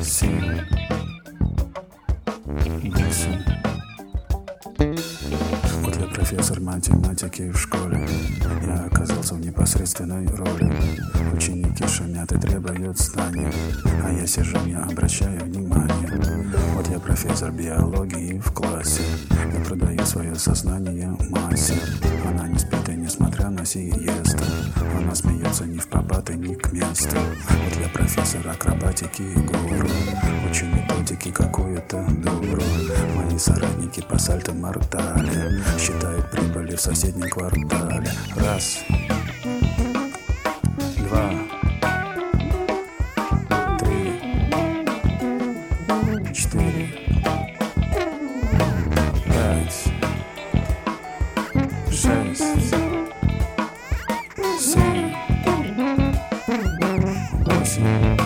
7, 8. Вот я профессор математики в школе. Я оказался в непосредственной роли. Ученики шумят и требуют знаний, а я сижу, не обращаю внимания. Вот я профессор биологии в классе. Я продаю свое сознание массе. Она не спит и несмотря на сиесту. Она смеется не в попад и не к месту. Вот я профессор акробатики и гуру. Учу методики какую-то дуру. Мои соратники по сальто-мортале считают прибыли в соседнем квартале. Раз, 2, 3, 4, 5, 6, 7, 8.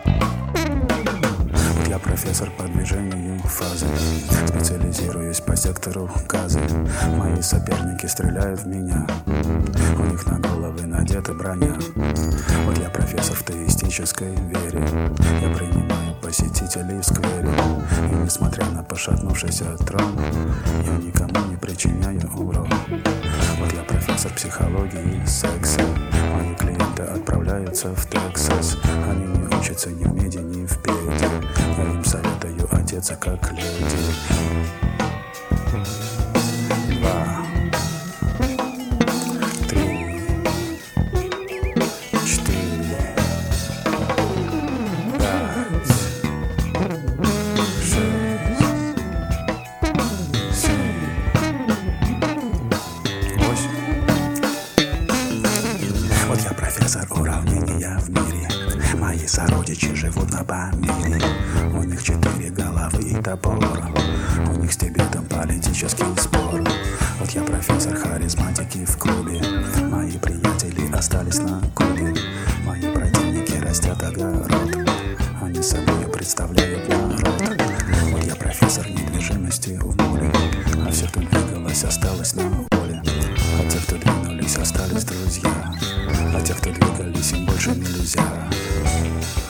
Вот я профессор по движению фазы. Специализируюсь по сектору газа. Мои соперники стреляют в меня. У них на головы надета броня. Вот я профессор в теистической вере. Я принимаю посетителей в сквере. И несмотря на пошатнувшийся трон, я никому не причиняю урон. Вот я профессор психологии секса. Мои клиенты отправляются в Тексас. Они не учатся ни в меди, ни в педе. Я им советую одеться как люди. 2, 3, 4, 5, 6, 7, 8. Вот я профессор уравнения в мире. Мои сородичи живут на Памире. У них 4 головы и топор. У них с Тибетом политический спор. Вот я профессор харизматики в клубе. Мои приятели остались на Кубе. Мои противники растят огород. Они собой представляют народ. Вот я профессор недвижимости в море. А все, кто двигалось, осталось на воле. А те, кто двинулись, остались друзья. А те, кто двигались, им больше нельзя.